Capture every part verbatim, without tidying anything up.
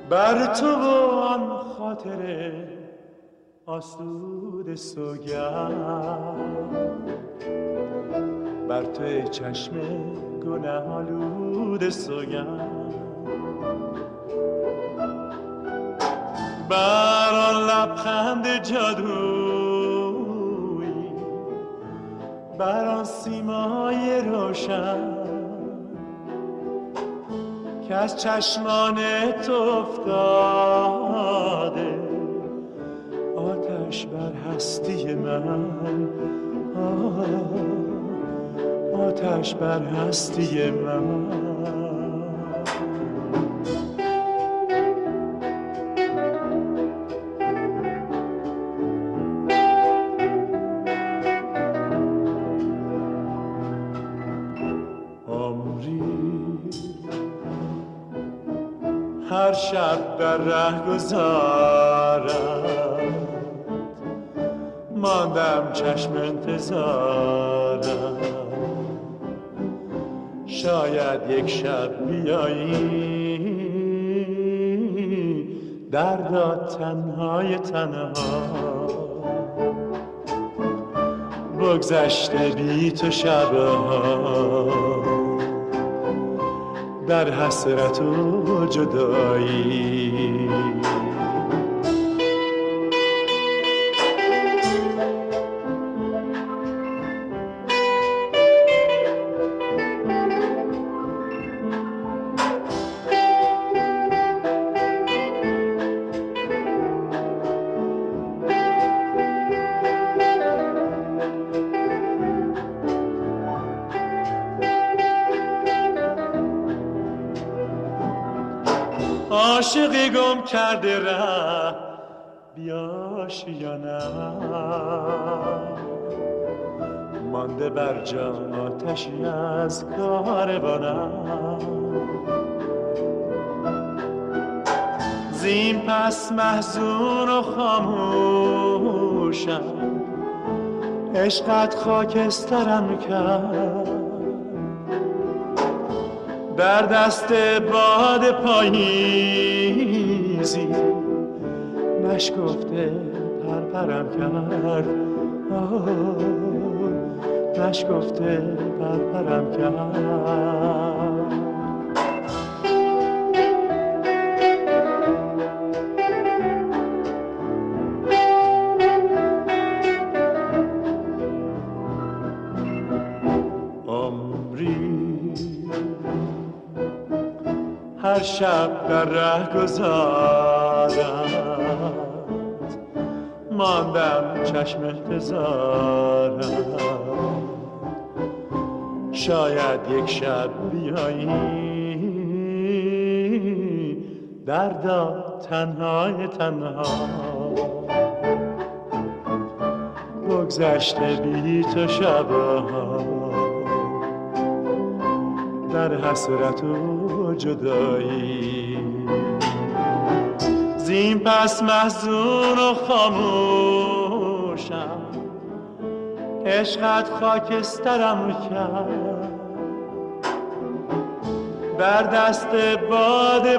بر تو و آن خاطر آسود سوگند، بر توی چشم گناه آلود سوگند، بر آن لبخند جادویی، بر آن سیمای روشن که از چشمان تو افتاده، آتش بر هستی من، آتش بر هستی من. هر شب در ره گذارم، ماندم چشم انتظارم، شاید یک شب بیایی دردا تنهای تنها، بگذشته بی تو شبها در حسرت و جدایی. عاشقی گم کرده ره بیاشیانم، مانده بر جان آتشی از کاروانم، زین پس محزون و خاموشم، عشقت خاکسترم کرد، در دست باد پاییزی نشکفته پرپرم کرد، نشکفته پرپرم کرد. هر شب در ره گذارم، ماندم چشم انتظارم، شاید یک شب بیایی دردا تنهای تنها، بگذشته بی تو شبها در حسرت و جدایی. زین پس محزون و خاموشم، عشقت خاکسترم کرد، در دست باد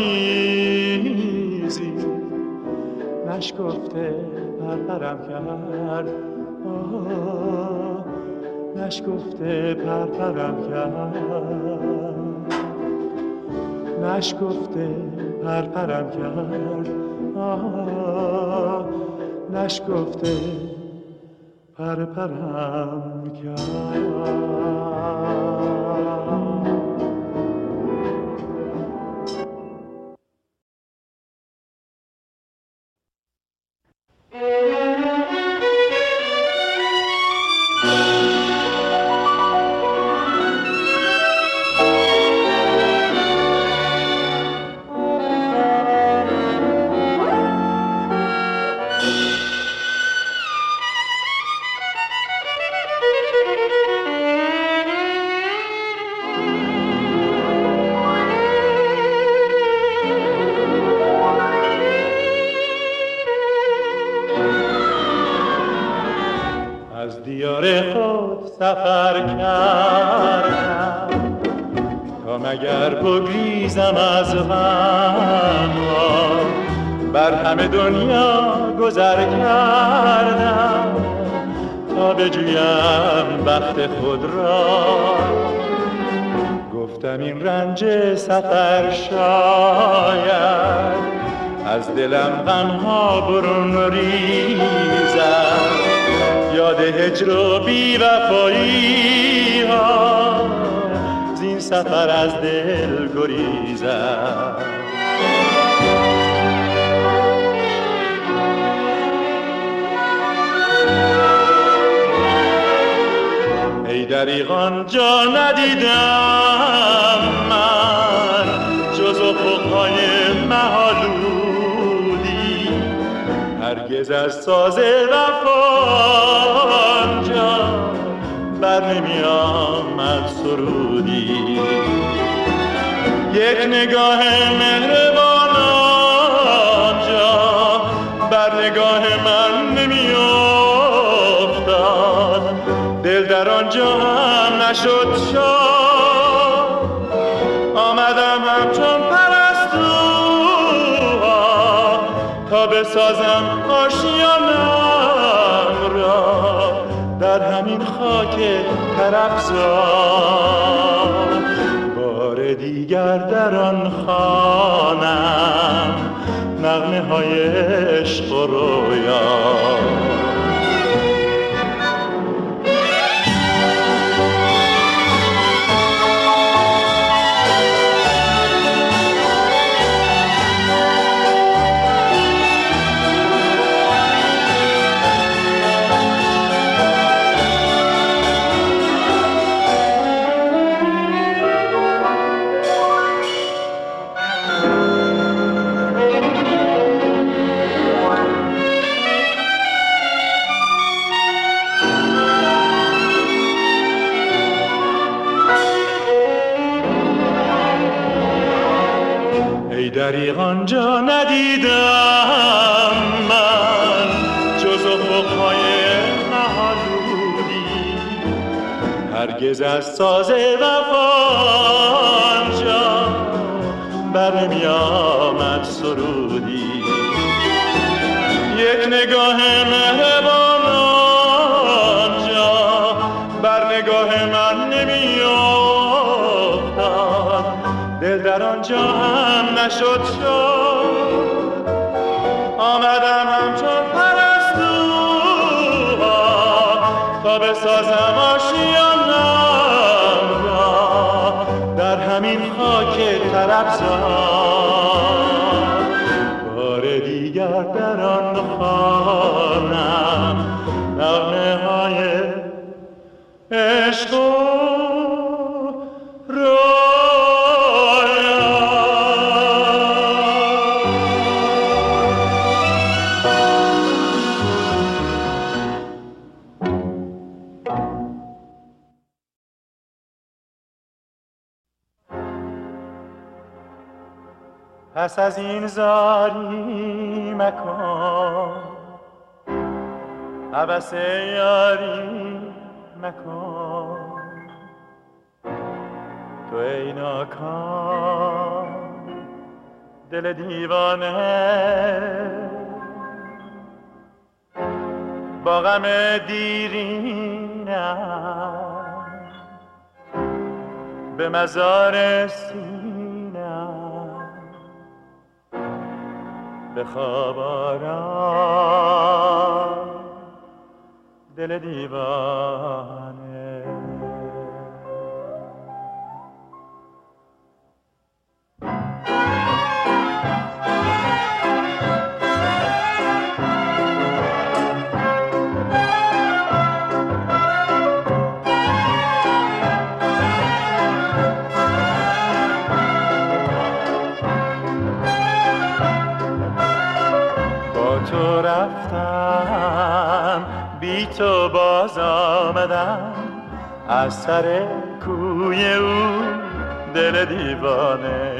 پاییزی نشکفته پرپرم کرد، نشکفته پرپرم کرد، نشکفته پرپرم کرد، نشکفته پرپرم کرد. سفر کردم تا مگر بگریزم از غم بر همه دنیا گذر کردم تا بجویم بخت خود را. گفتم این رنج سفر شاید از دلم غمها برون ریزد، یاد هجر و بی‌وفایی ها زین سفر از دل گریزد. ای دریغان جا ندیدم من جز افقهای مه‌آلودی، هرگز از ساز وفا آنجا بر نمی آمد سرودی. یک نگاه مهربان آنجا بر نگاه من نمی افتاد، دل در آنجا هم نشد شاد. آمدم همچون پرستوها تا بسازم آشیانم را در همین خاک طربزار. بار دیگر در آن خوانم نغمه های عشق و رویا. دریغان جا ندیدم من جز افقهای مه‌آلودی، هرگز از ساز وفا آنجا بر نمی آمد سرودی. یک نگاه مهربان آنجا بر نگاه من نمی افتاد، دل در آنجا هم نشد شد. آمدم همچون پرستوها تا بسازم آشیانم را در همین خاک طربزار. بار دیگر در آن خوانم نغمه های عشق و رویا. پس از این زاری مکن، هوس یاری مکن، تو ای ناکام دل دیوانه با غم دیرینم به مزار سینم به خواب آرام دل دیوانه. تو رفتم بی تو باز آمدم از سر کوی او دل دیوانه.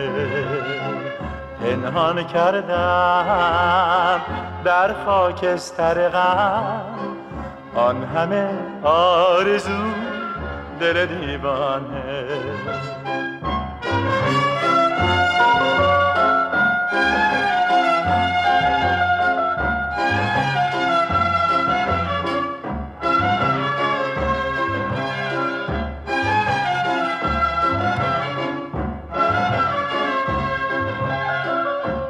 پنهان کردم در خاکستر غم آن همه آرزو دل دیوانه.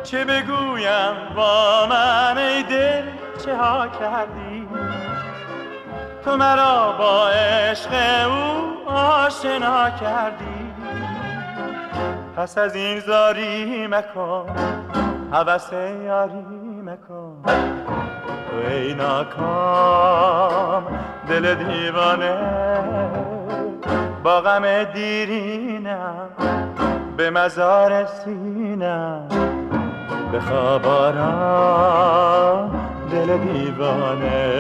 چه بگویم با من ای دل چه ها کردی؟ تو مرا با عشق او آشنا کردی. پس از این زاری مکن، هوس یاری مکن. تو ای ناکام دل دیوانه، با غم دیرینم به مزار سینم. بخواب آرام دل دیوانه.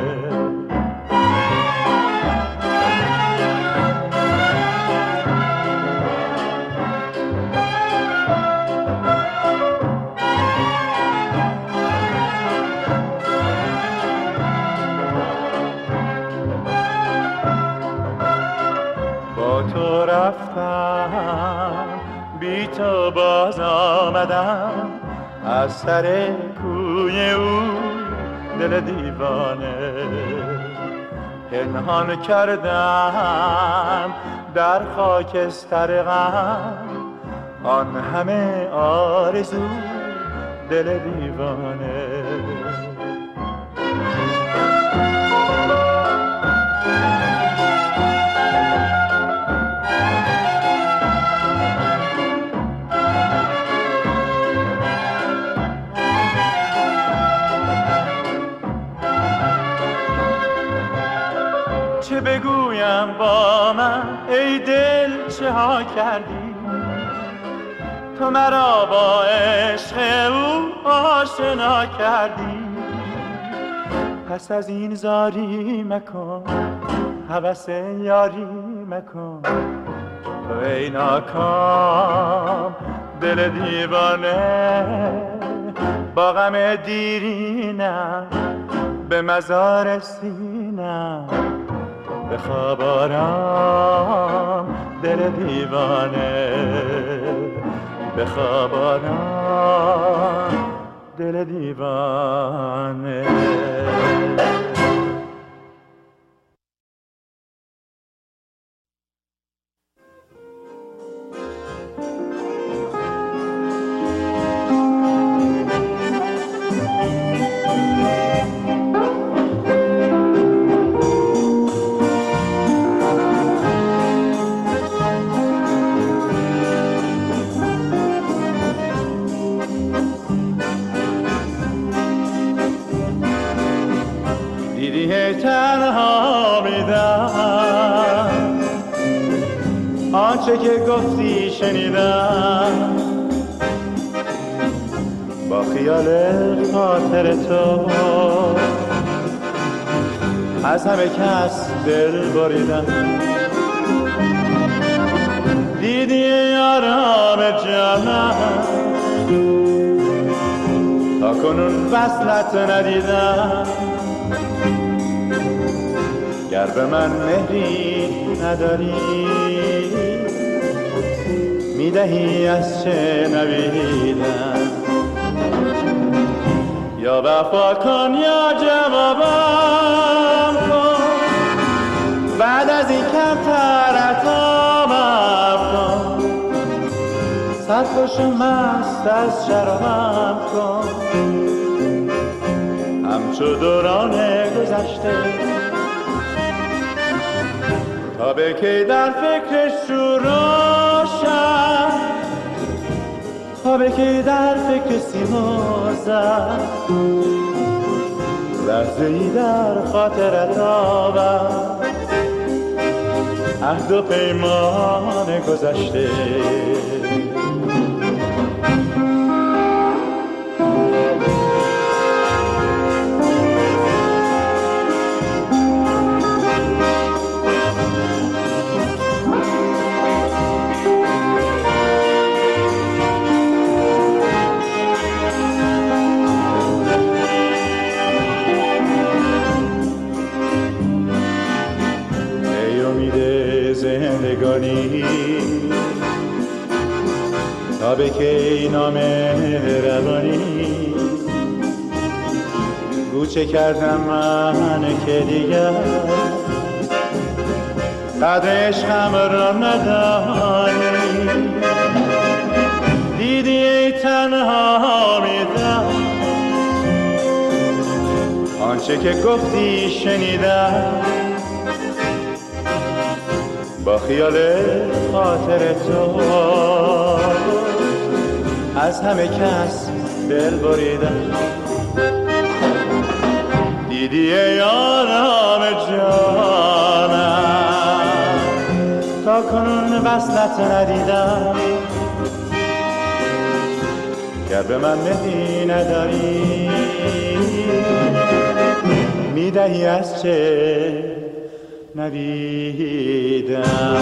با تو رفتم بی تو باز آمدم، از سر کوی او دل دیوانه. پنهان کردم در خاکستر غم، آن همه آرزو دل دیوانه. چه بگویم با من ای دل چه ها کردی؟ تو مرا با عشق او آشنا کردی. پس از این زاری مکن، هوس یاری مکن. تو ای ناکام دل دیوانه، با غم دیرینم به مزار سینم. بخواب آرام دل دیوانه، بخواب آرام دل دیوانه. تنها میدم آنچه که گفتی شنیدم، با خیال خاطر تو از همه کس دل بریدم. دیدی آرام جانم، تا کنون وصلت ندیدم. گر به من مهری نداری، میدهی از چه نویدم. یا وفا کن یا جوابم کن، بعد از این کمتر عطابم کن. سرخوش و مست از شرابم کن، همچو دوران گذشته. تا به کی در فکر شوراشم، تا به کی در فکر سیموزم. لحظه ای در خاطرت آورم، عهد و پیمان گذشته. تا به کی نام روانی، گوچه کردم من که دیگر قدر عشقم را ندانی. دیدی ای تنها میدم، آنچه که گفتی شنیدم، با خیال خاطر تو از همه کس دل بریدم. دیدی یارم جانم، تا کنون وصلت ندیدم. گر به من مهری نداری، میدهی از چه ندیدم.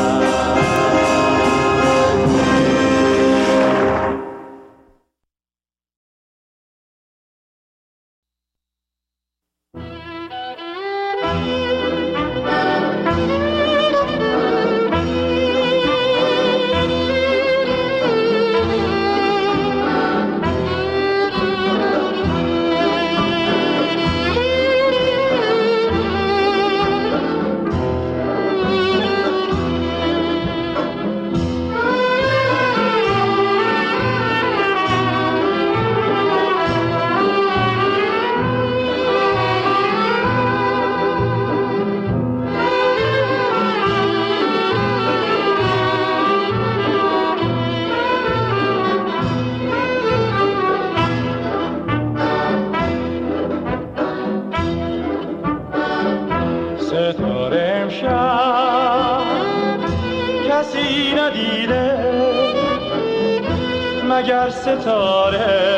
مگر ستاره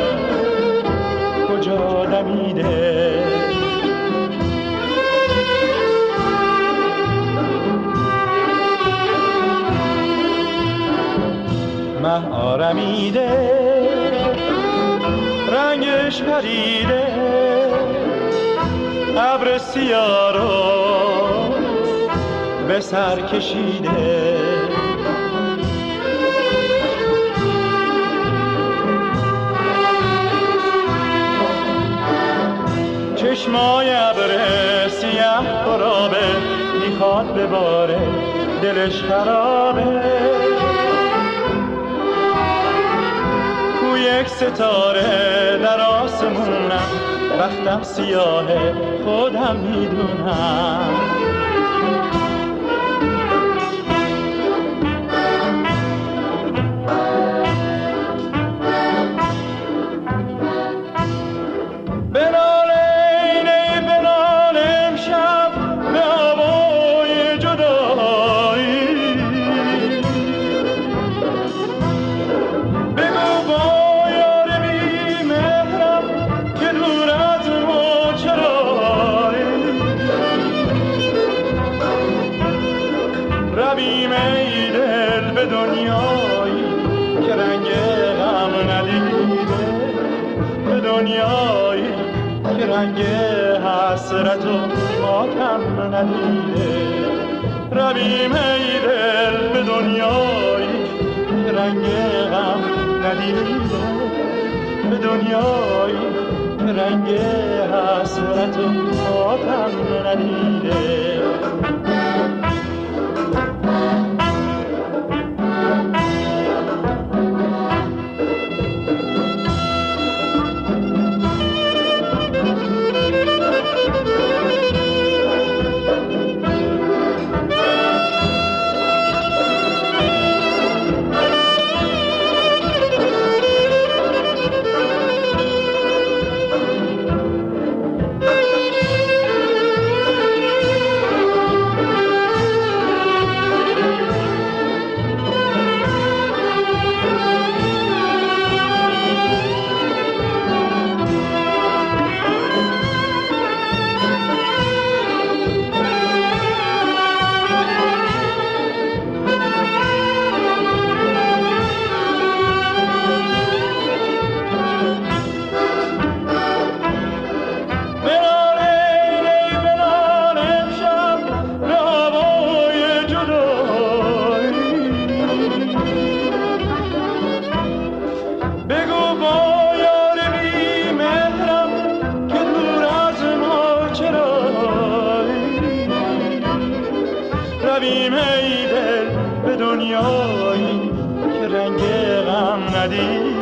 کجا دمیده؟ مه آرمیده رنگش پریده، ابر سیاه رو به سر کشیده. چشمای ابر سیاه خرابه، میخواد بباره دلش خرابه. کو یک ستاره در آسمونم، وقتم سیاهه خودم میدونم. دنیایی که رنگ حسرت و ماتم ندیده. رویم ای دل به دنیایی که رنگ غم ندیده، به دنیایی که رنگ حسرت و ماتم ندیده. رویم ای دل به دنیایی که رنگ غم ندید.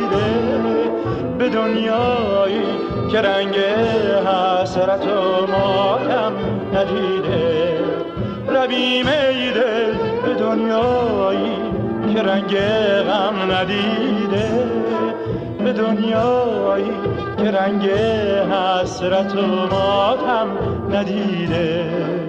به دنیایی که رنگ حسرت و ماتم ندیده. رویم ای دل به دنیایی که رنگ غم ندیده، به دنیایی که رنگ حسرت و ماتم ندیده.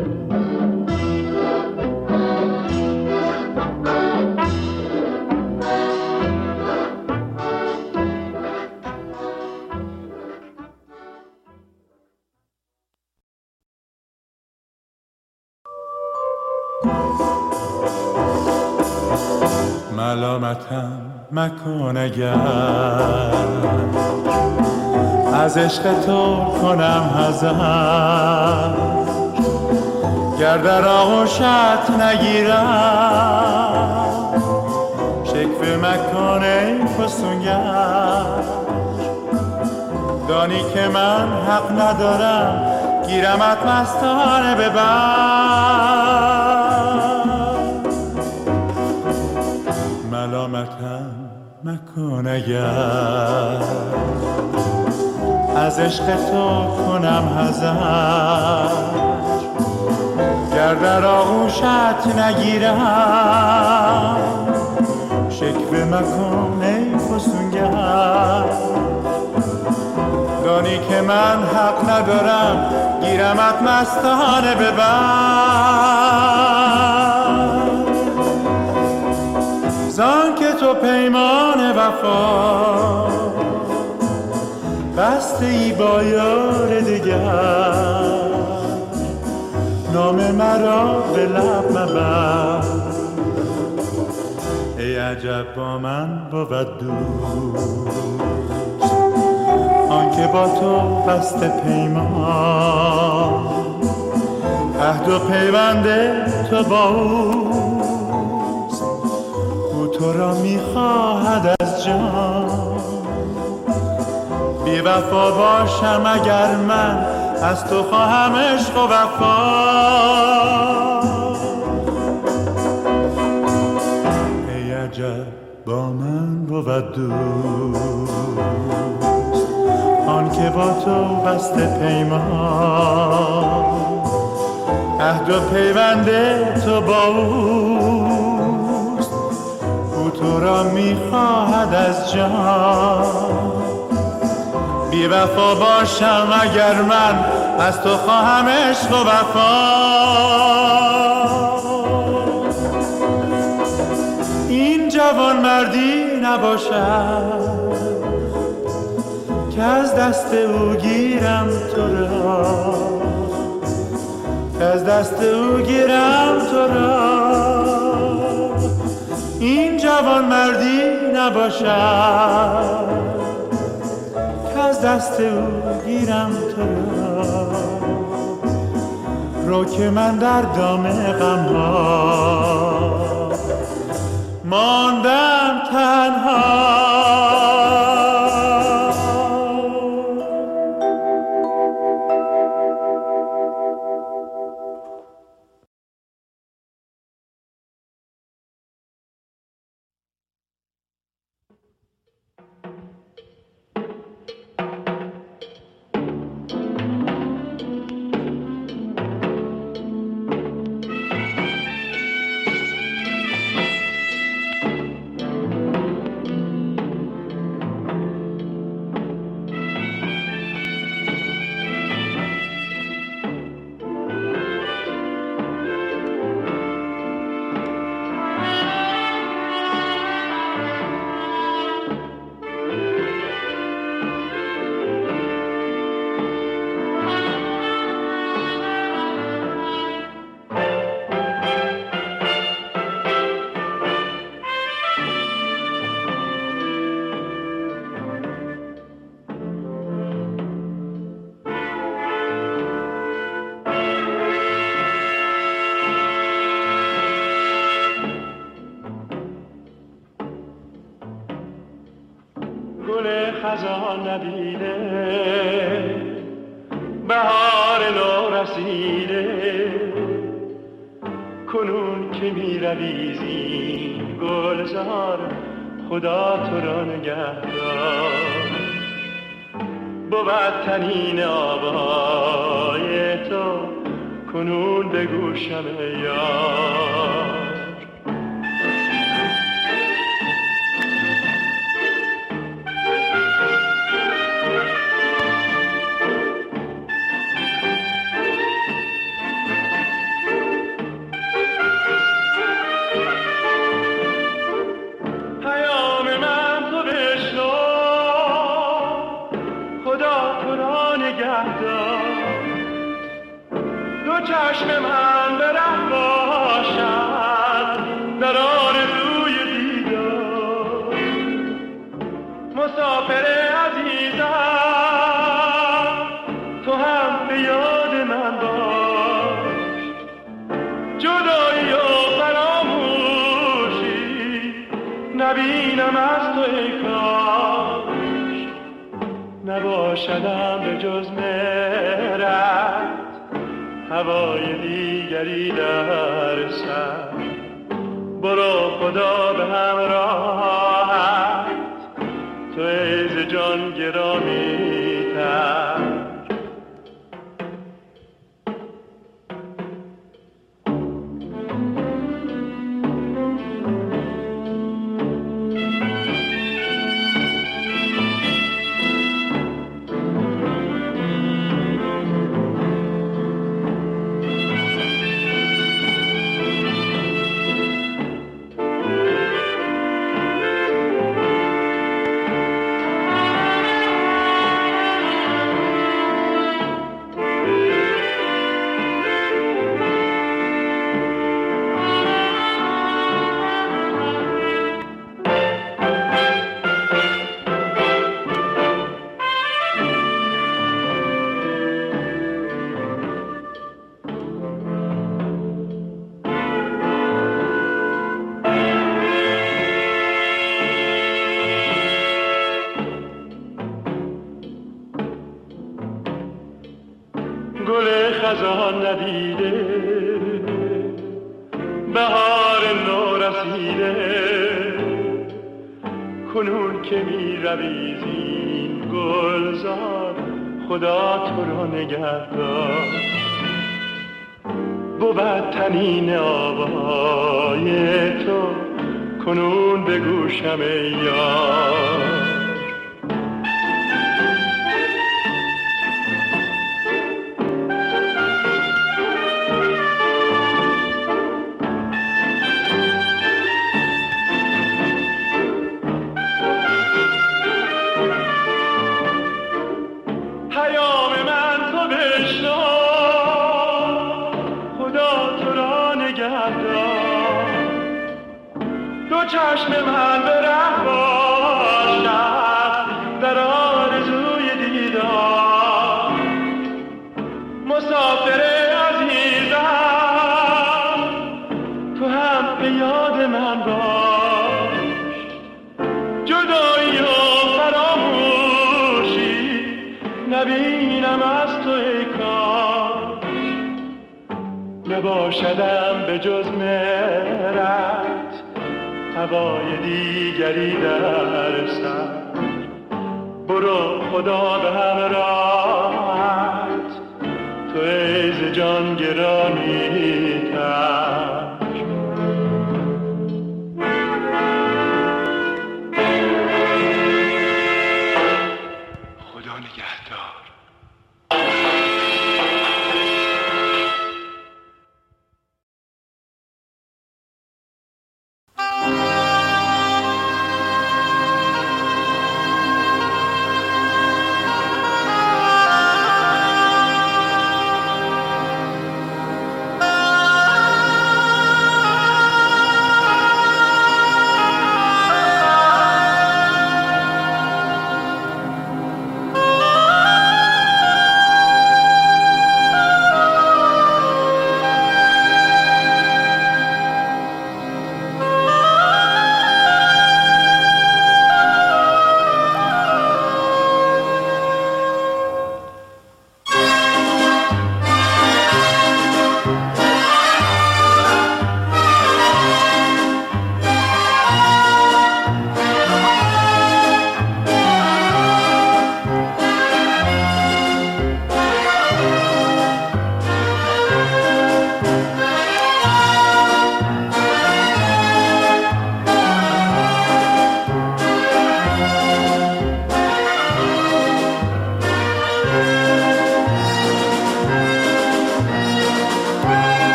ملامتم مکن اگر از عشق تو کنم حذر، گر در آغوشت نگیرم شکوه مکن ای فسونگر. دانی که من حق ندارم گیرمت مستانه ببر. ملامتم مکن اگر از عشق تو کنم حذر، گر در آغوشت نگیرم شکوه مکن ای فسونگر. دانی که من حق ندارم گیرمت مستانه ببر. زان که تو پیمان وفا بسته ای با یار دگر، نام مرا به لب مبر. ای عجب با من بود دوست آن که با تو بسته پیمان، عهد و پیوند تو با اوست، او تو را میخواهد از جان. بی وفا باشم اگر من از تو خواهم عشق و وفا. ای عجب با من بود دوست آن که با تو بسته پیمان، عهد و پیوند تو با اوست، او تو را میخواهد از جان. بی وفا باشم اگر من از تو خواهم عشق و وفا. این جوان مردی نباشد که از دست او گیرم تو را، که از دست او گیرم تو را. این جوان مردی نباشد که از دست او گیرم تو را. رو که من در دام غم‌ها ماندم تنها. خزان ندیده بهار نو رسیده، کنون که می روی زین گلزار خدا تو را نگهدار. بود تنین آوای تو کنون به گوشم یار. چشم من به ره باشد در آرزوی دیدار. مسافر عزیزم تو هم به یاد من باش. جدایی و فراموشی نبینم از تو ای کاش. نباشدم به جز مهرت هوای دیگری در سر. برو خدا به همراهت تو ای ز جان گرامی تر. گل خزان ندیده بهار نو رسیده. کنون که می روی زین گلزار خدا تو را نگهدار. بود تنین آوای تو کنون به گوشم ای یار. چشم من به ره باشد در آرزوی دیدار. مسافر عزیزم تو هم به یاد من باش. جدایی و فراموشی نبینم از تو ای کاش. نباشدم به جز مهرت هوای دیگری در سر. برو خدا به همراهت تو ای ز جان گرامی تر. خدا نگهدار. Oh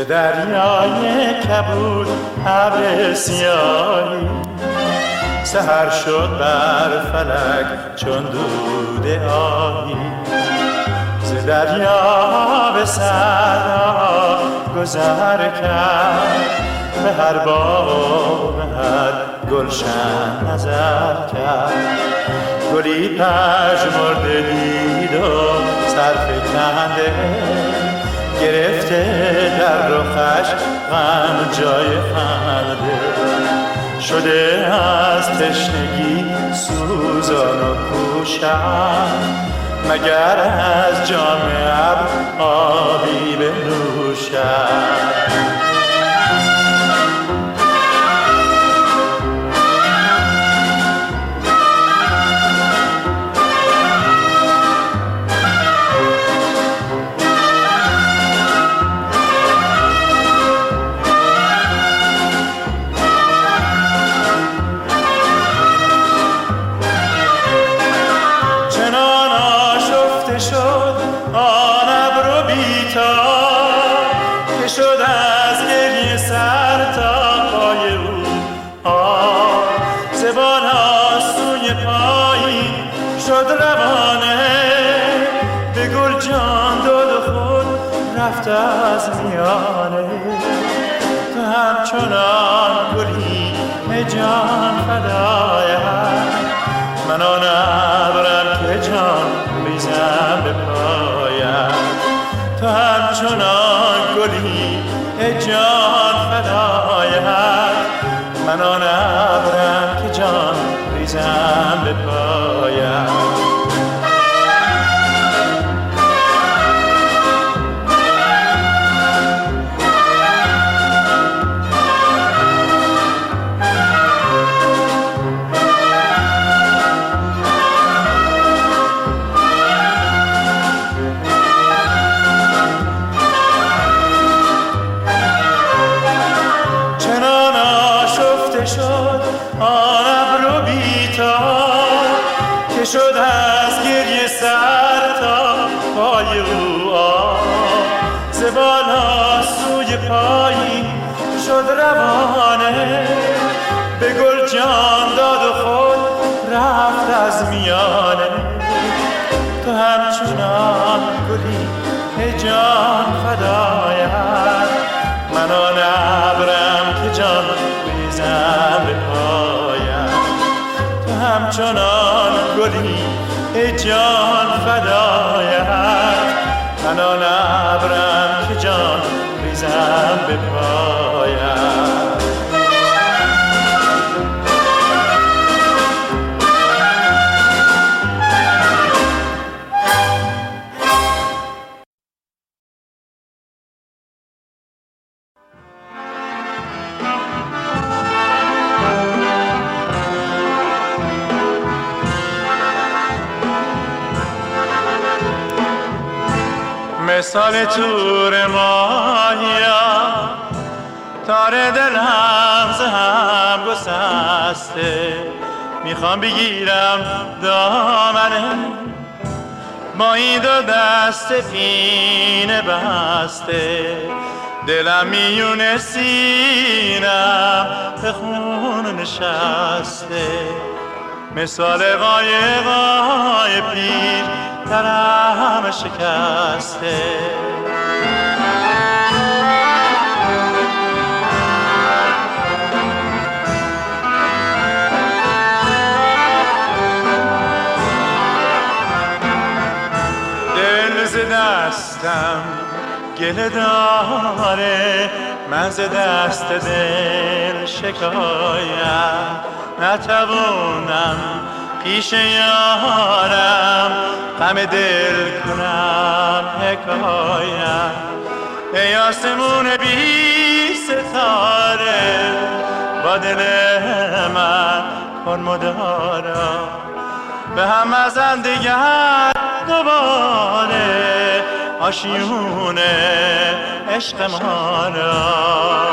دریای کبود ابر سیاهی سحر شد بر فلک چون دود آهی ز دریا به صحرا گذر کرد به هر باغ و به هر گلشن نظر کرد گلی پژمرده دید و سرفکنده گرفته در رخش غم جای خنده شده از تشنگی سوزان و کوشم مگر از جام ابر آبی بنوشم از میانه تو همچنان گلی ای جان فدایت من آن ابرم که جان ریزم به پایت تو همچنان گلی ای جان فدایت من آن ابرم که جان ریزم به پایت شد از گریه سر تا پای او آب ز بالا سوی پایین شد روانه به گل جان داد و خود رفت از میانه تو همچنان گلی ای جان فدایت من آن ابرم که جان ریزم به پایت تو همچنان گلی ای جان فدایت من آن ابرم که جان ریزم به پایت مثال تور ماهیا تار دلم ز هم گسسته میخوام بگیرم دامنه با این دو دست پینه بسته دلم میونه سینم به خون نشسته مثال قایقای پیر درم شکسته دل ز دستم گله داره من ز دست دل شکایت نتوانم پیش یارم غم دل کنم حکایت ای آسمون بی ستاره با دل من کن مدارا به هم مزن دیگر دوباره آشیونه عشق ما را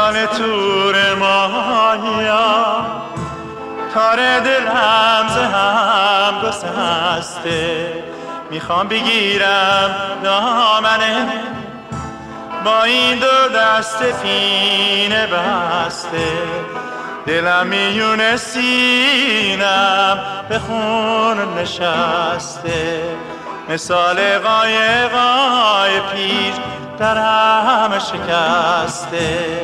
مثال تور مایا تار دلم ز هم گسسته میخوام بگیرم دامنه با این دو دست پینه بسته دلم میونه سینم به خون نشسته مثال قایقای پیر در همه شکسته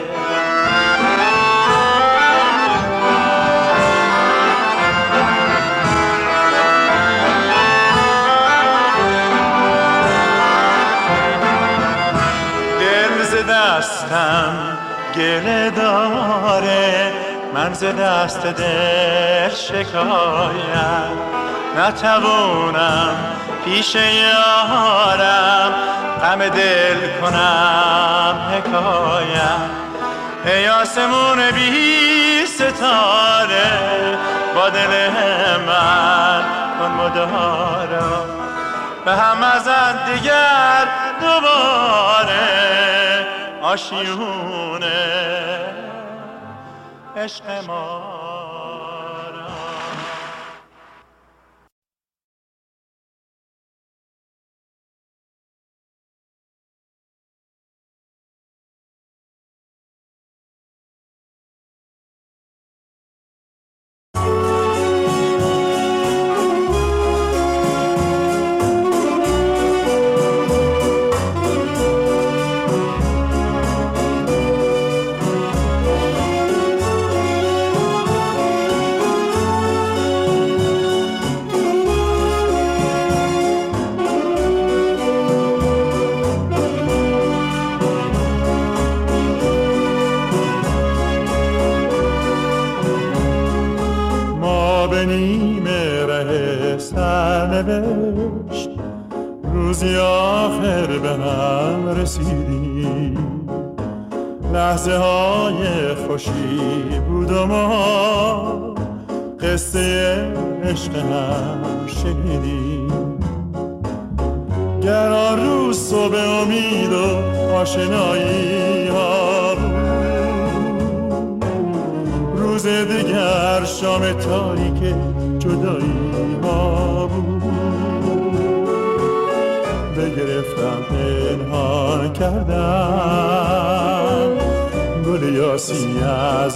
دل ز دستم گله داره من ز دست دل شکایت نتوانم پیش یارم غم دل کنم حکایت ای آسمون بی ستاره با دل من کن مدارا به هم ازد دیگر دوباره آشیونه عشق ما را. روزی آخر به هم رسیدیم لحظه های خوشی بود و ما قصه عشق هم شنیدیم گر آن روز صبح امید و آشنایی ها بود روز دیگر شام تاریک جدایی ها بود بگرفتم پنهان کردم گل یاسی از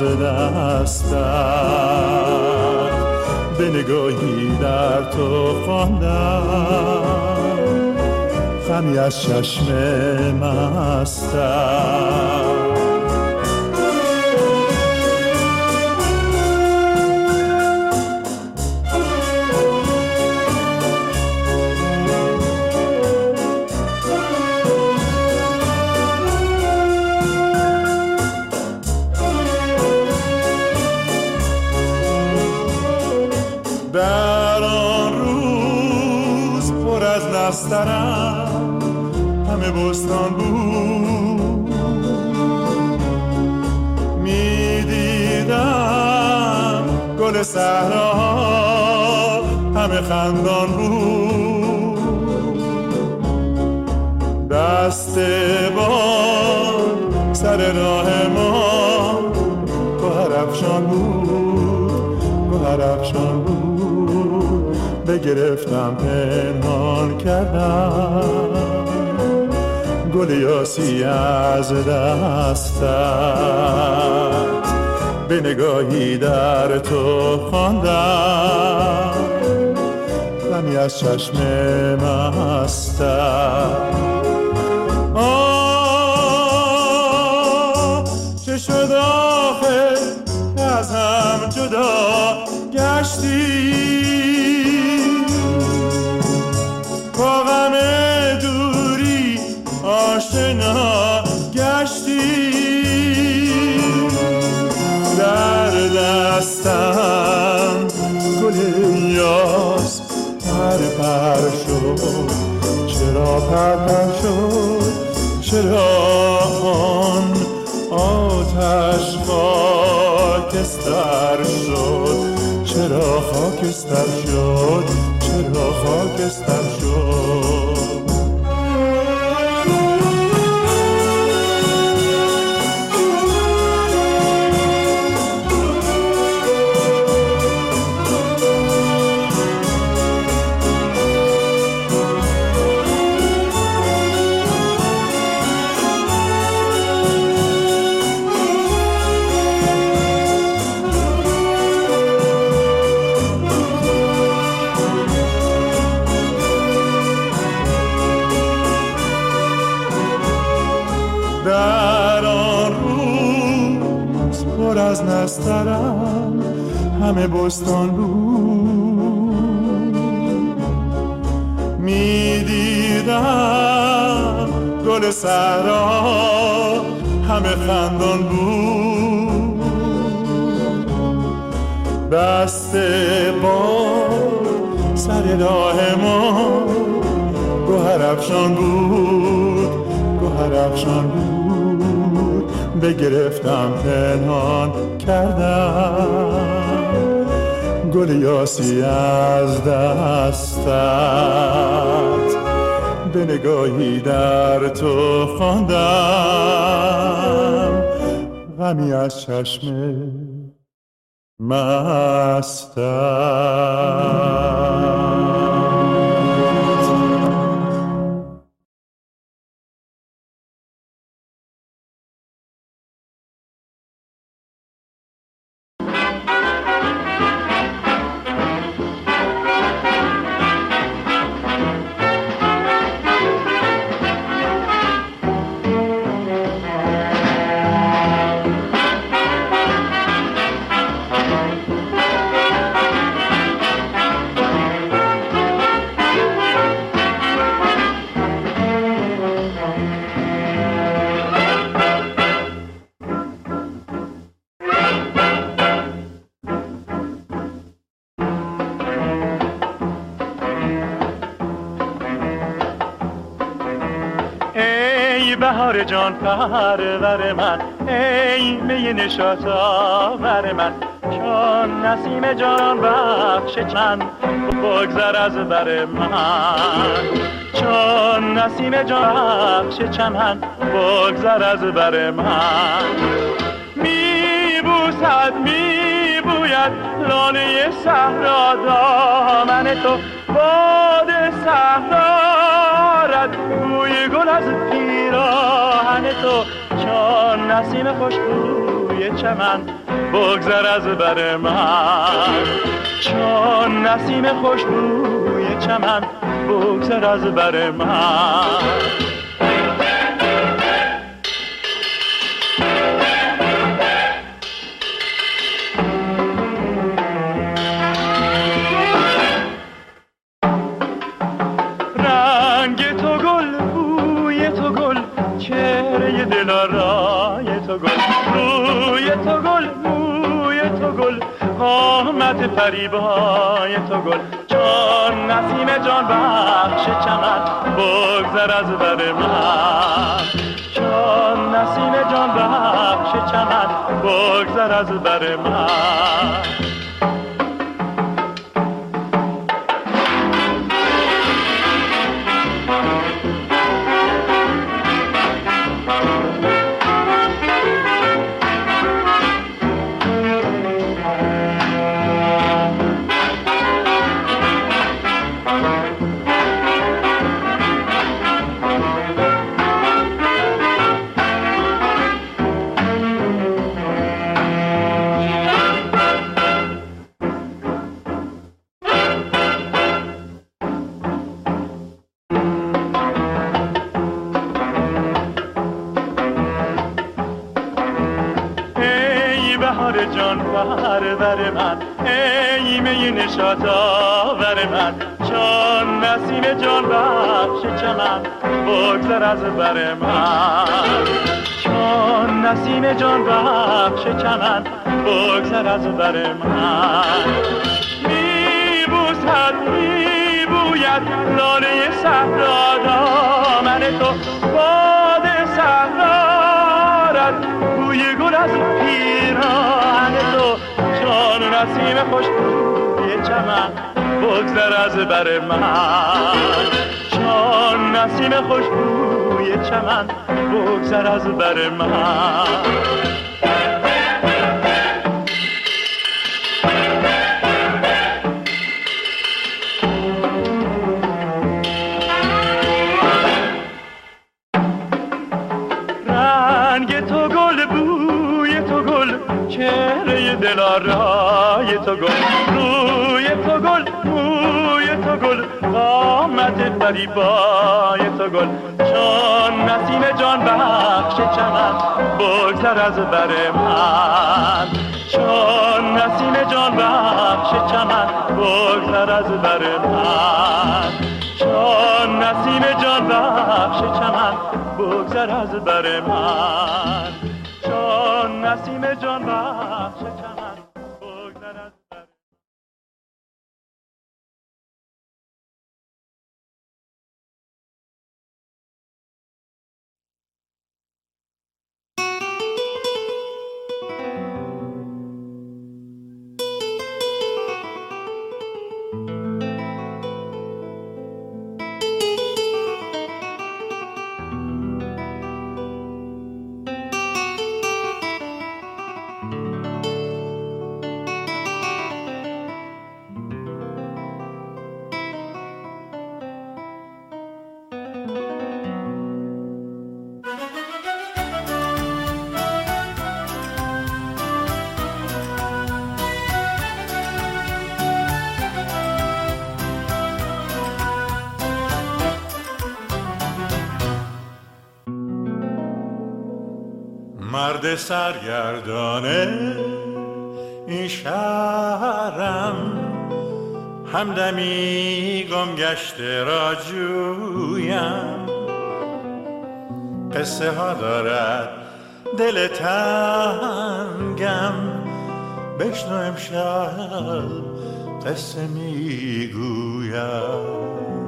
دستم به نگاهی در تو خواندم غمی از چشم مستم در آن روز پر از نسترن همه بستان بود میدیدم گل صحرا همه خندان بود دست باد سر راه ما گوهر افشان بود گوهر افشان بود بگرفتم پنهان کردم گل یاسی از دستت به نگاهی در تو خواندم غمی از چشم مستم آه چه شد آخر از هم جدا گشتی با غم دوری آشنا گشتی در دستم گل یاس پر پر شد چرا پر پر شد چرا آن آتش خاکستر شد چرا خاکستر شد چرا خاکستر شد همه بستان بود، میدیدم گل صحرا همه خندان بود، بسته با سر راه ما گوهر افشان بود، گوهر افشان بود، بگرفتم پنهان کردم گل یاسی از دستت، به نگاهی در تو خواندم غمی از چشم مستت. بهار جان پرور من، ای می نشاط آور من، چون نسیم جان بخش چمن بگذر از بر من، چون نسیم جان بخش چمن بگذر از بر من. می بوسد می بوید لاله صحرا دامن تو، باد صحرا بوی گل از پیراهن تو، چون نسیم خوشبوی چمن بگذر از بر من، چون نسیم خوشبوی چمن بگذر از بر من. دلارای تو گل، روی تو گل، موی تو گل، قامت فریبای تو گل، چون نسیم جان بخش چمن بگذر از بر من، چون نسیم جان بخش چمن بگذر از بر من. بهار جان پرور من، ای می نشاط آور من، چون نسیم جان بخش چمن بگذر از بر من، چون نسیم جان بخش چمن بگذر از بر من. می بوسد می بوید لاله صحرا دامن تو، باد صحرا بوی گل از پیراهن تو، چون نسیم خوشبوی چمن بگذر از بر من، چون نسیم خوشبوی چمن بگذر از بر من. چهره دلارای تو گل، روی تو گل، موی تو گل، قامت فریبای تو گل، چون نسیم جان بخش چمن بگذر از بر من، چون نسیم جان بخش چمن بگذر از بر من، چون نسیم جان بخش چمن بگذر از بر من، چون نسیم جان بخش چمن بگذر از بر من. مرد سرگردانه این شهرم، همدمی گم گشته را جویم. قصه ها دارد دل تنگم، بشنو امشب قصه میگویم.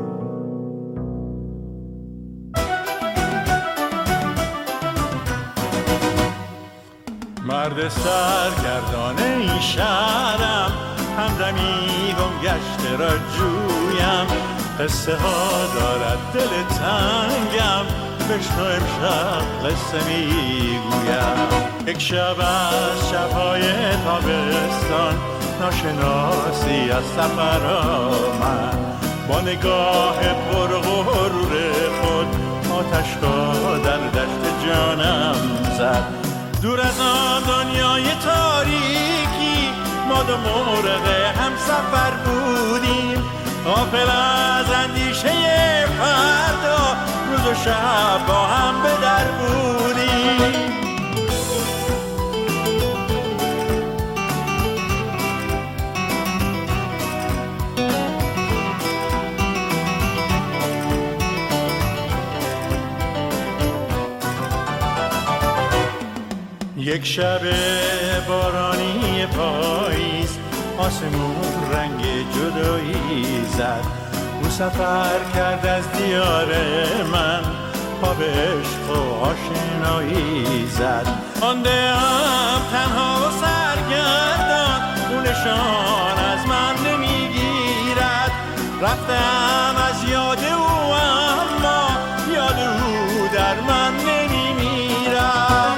مرد سرگردانه این شهرم، همدمی گم گشته را جویم. قصه ها دارد دل تنگم، بشنو امشب قصه میگویم. یک شب از شبهای تابستان، ناشناسی از سفر آمد. با نگاه پرغرور خود آتش را در دشت جانم زد. دور از آن دنیای تاریکی ما دو مرغ هم سفر بودیم، غافل از اندیشه فردا، روز و شب با هم به در بودیم. یک شب بارانی پاییز، آسمون رنگ جدایی زد. او سفر کرد از دیار من، پا به عشق و آشنایی زد. مانده‌ام تنها و سرگردان، او نشان از من نمیگیرد. رفتم از یاد او اما یاد او در من نمیمیرد.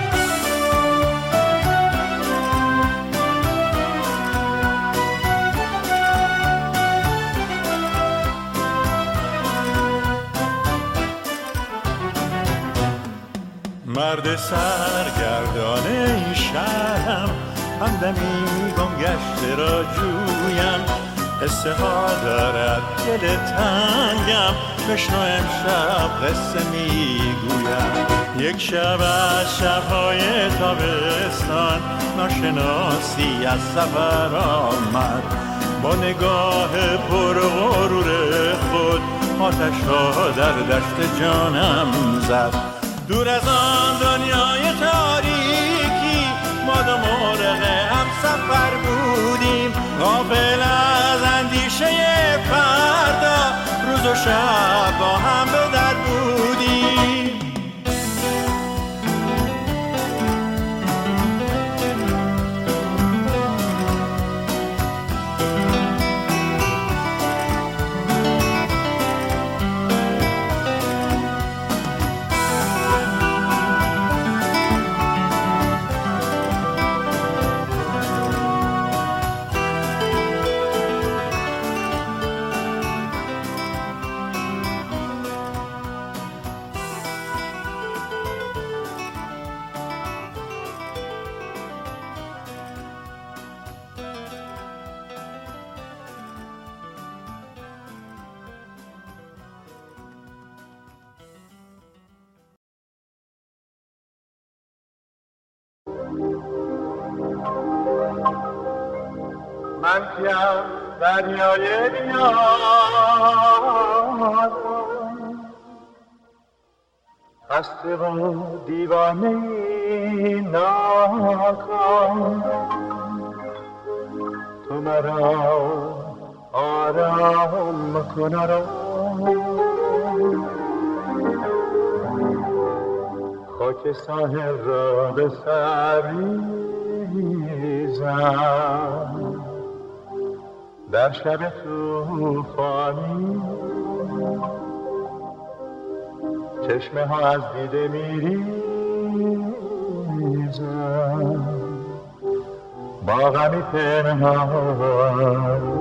مرد سرگردانه این شهرم، همدمی گم گشته را جویم. قصه ها دارد دل تنگم، بشنو امشب قصه میگویم. یک شب از شبهای تابستان، ناشناسی از سفر آمد. با نگاه پرغرور خود آتش را در دشت جانم زد. دور از آن دنیای تاریکی ما دو مرغ هم سفر بودیم، غافل از اندیشه فردا، روز و شب با هم به در بودیم. من کیم دریای بیار خسته و دیوانه ناکام تو مرا آرام کن آرام خاک ساحل را به سر ریزم در شب طوفانی چشمه ها از دیده میریزم با غمی پنهان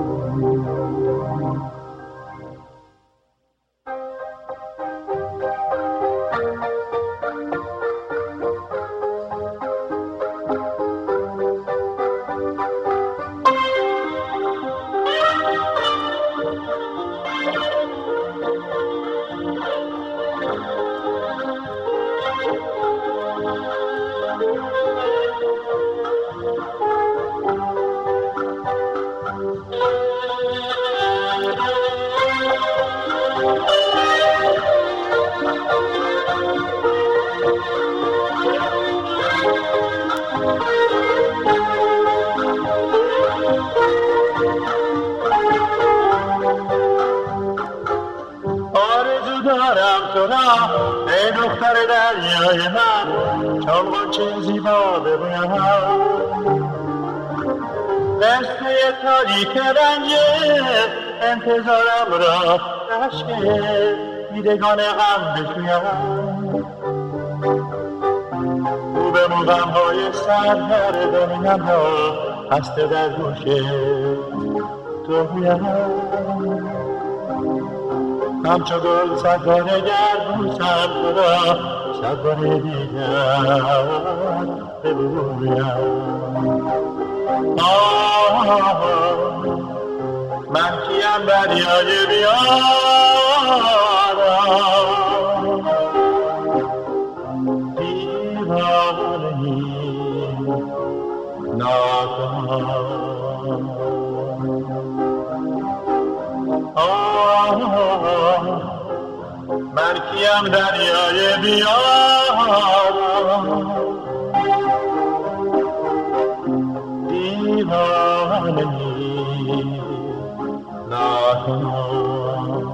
ای دختر دریای من چون غنچه زیبا بگویم قصه تاریک رنج انتظارم را عشق دیدگان غم بشویم او به موغمهای سرگردانیم را هسته در گوش تو گویم همچو گل صد باره گردوسم تو را صد باره دیگر بگویم آه من کیم دریای بیارم دیوانه‌ای ناکام من کیم دریای بیارم دیوانه‌ای ناکام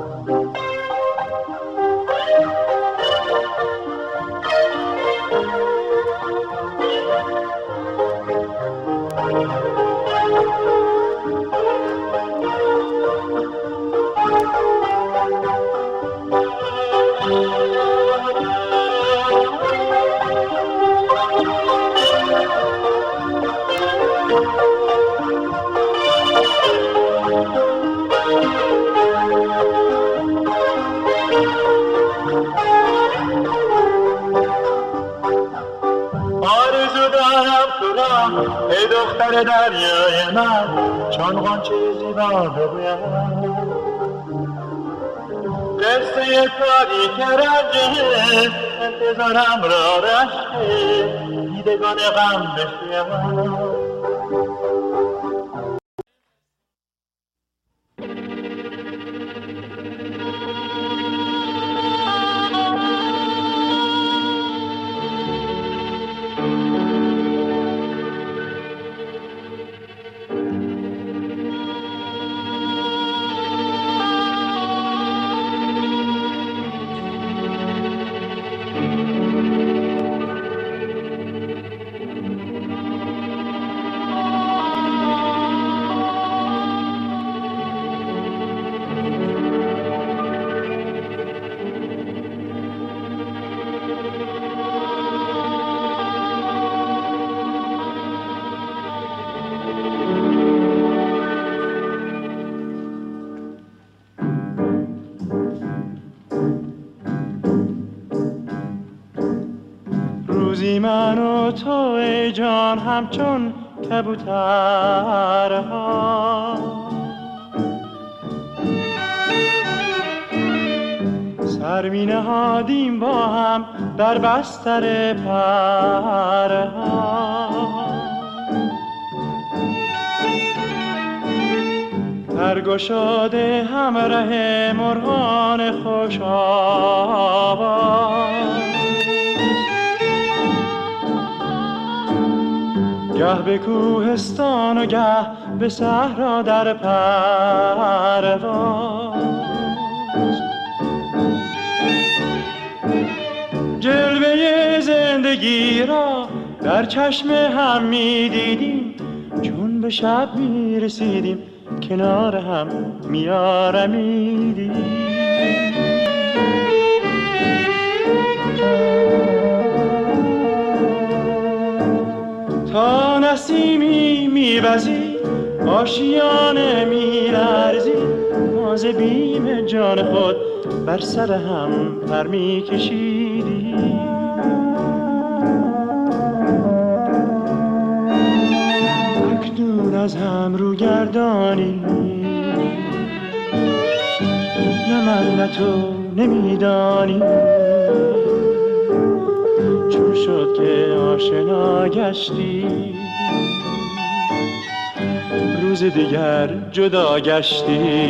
ای دختر دریای من چون غنچه زیبا بگویم قصه تاریک رنج انتظارم را رشک دیدگان غم بشویم روزی من و تو ای جان همچون کبوترها سر می نهادیم با هم در بستر پرها پرگشاده همراه مرغان خوش آواز، گه به کوهستان و گه به صحرا در پرواز، جلوه زندگی را در چشم هم می دیدیم، چون به شب می رسیدیم کنار هم می آرمیدیم. تا نسیمی می وزید آشیانه می لرزید، ما ز بیم جان خود بر سر هم پر می کشیدیم. اکنون از هم رو گردانی، نه من نه تو نمیدانی، چون شد که آشنا گشتی روز دیگر جدا گشتی.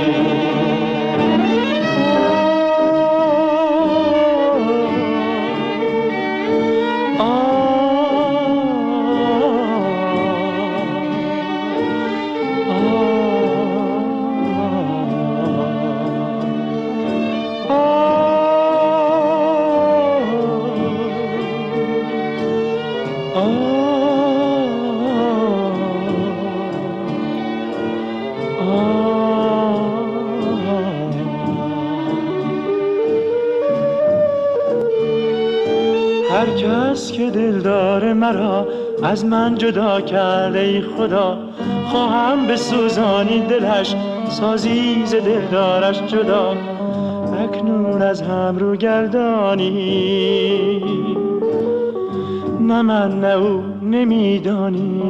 هر کس که دلدار مرا از من جدا کرده ای خدا، خواهم به سوزانی دلش سازی ز دلدارش جدا. اکنون از هم رو گردانی، نه من نه او نمیدانی،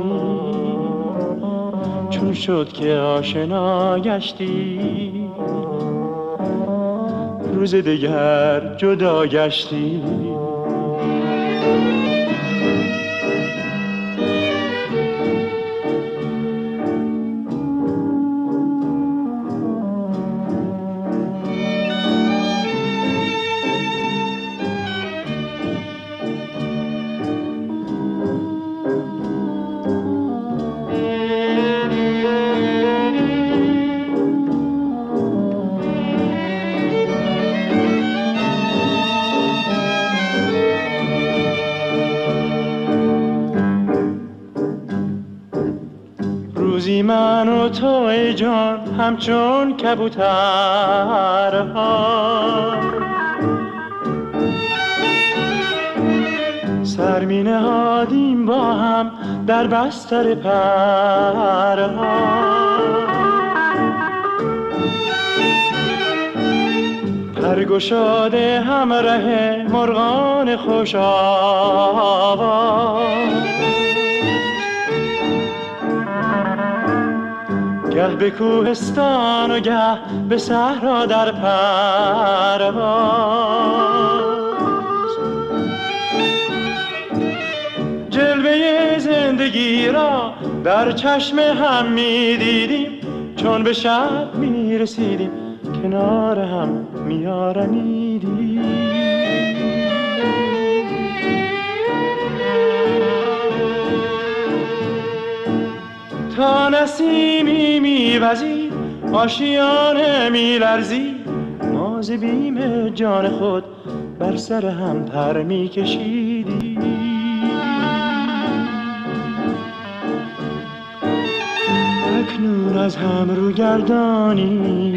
چون شد که آشنا گشتی روز دیگر جدا گشتی. روزی من و تو ای جان همچون کبوترها، سر می نهادیم با هم در بستر پرها. پرگشاده همراه مرغان خوش آواز، گه به کوهستان و گه به صحرا در پرواز، جلوه زندگی را در چشم هم می دیدیم، چون به شب می رسیدیم کنار هم می آرمیدیم. تا نسیمی می وزید آشیانه می لرزید، ما ز بیم جان خود بر سر هم پر می کشیدیم. اکنون از هم رو گردانی،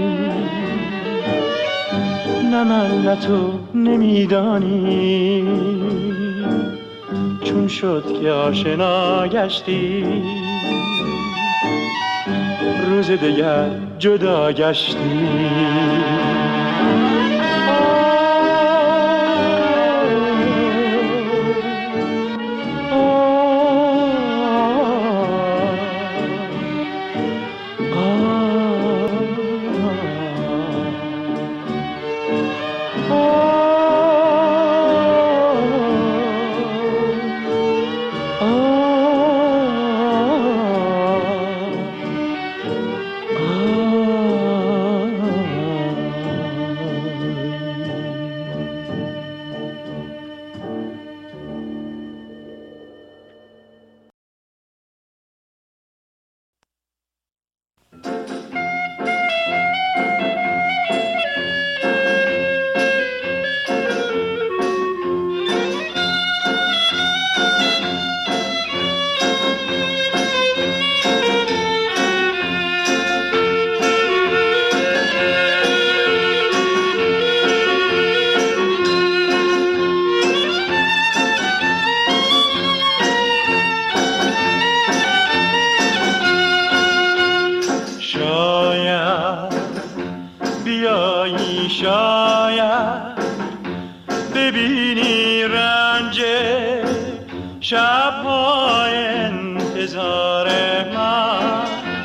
نه من نه تو نمیدانی، چون شد که آشنا گشتی روز دیگر جدا گشتی. شاید ببینی رنج شب‌های انتظار من،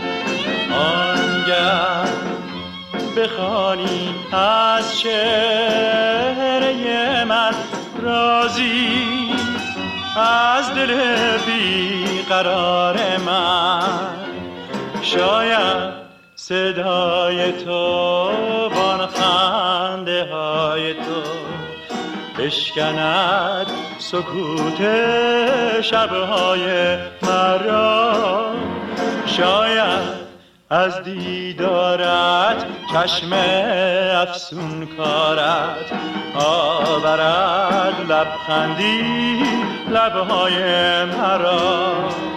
آنگه بخوانی از چهره من رازی از دل بیقرار من. شاید صدای تو بان خنده های تو بشکند سکوت شبهای مرا. شاید از دیدارت چشم افسون کارت آورد لبخندی لبهای مرا.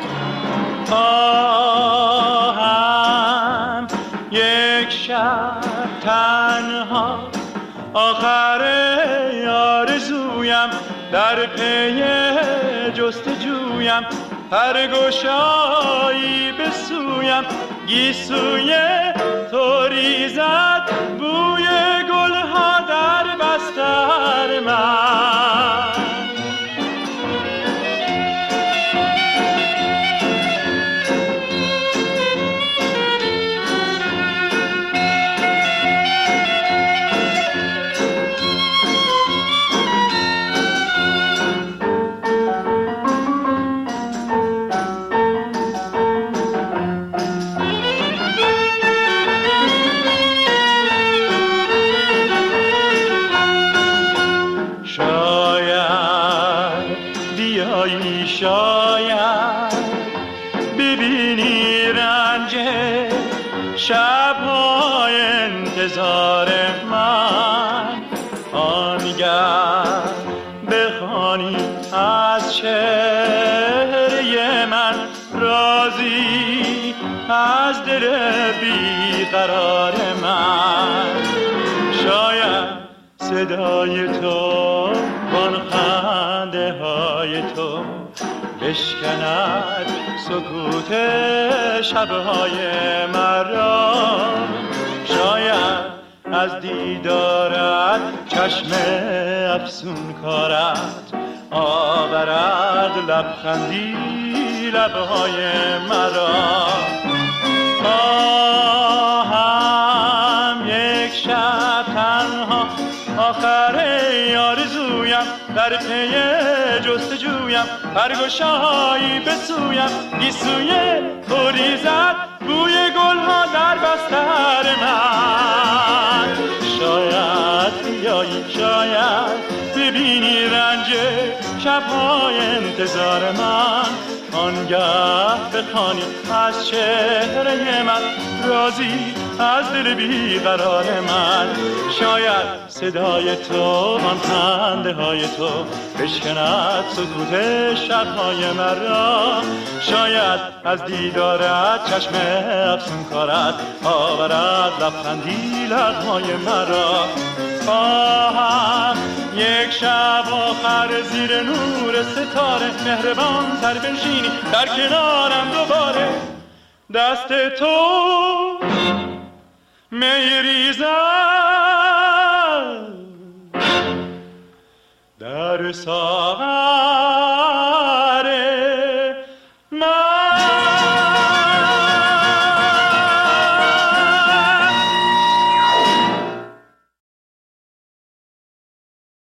خواهم یک شب تنها آخر آرزویم در پی جستجویم، پرگشایی به سویم گیسوی تو ریزد بوی گلها در بستر من. شاید ببینی رنج شب‌های انتظار من، آنگه بخوانی از چهره من رازی از دل بیقرار من. شاید صدای تو بان خنده های تو بشکند سکوت شبهای مرا. شاید از دیدارت چشم افسون کارت آورد لبخندی لبهای مرا. خواهم یک شب تنها آخر آرزویم در پی جستجویم، پرگشایی به سویم گیسوی تو ریزد بوی گلها در بستر من. شاید بیایی شاید ببینی رنج شب‌های انتظار من، آنگه بخوانی از چهره من رازی از دل بیقرار من. شاید صدای تو آن خنده های تو بشکند سکوت شب‌های مرا. شاید از دیدارت چشم افسون کارت آورد لبخندی لب‌های مرا. خواهم یک شب آخر زیر نور ستاره مهربان تر بنشینی در کنارم دوباره، دست تو میریزد در سایه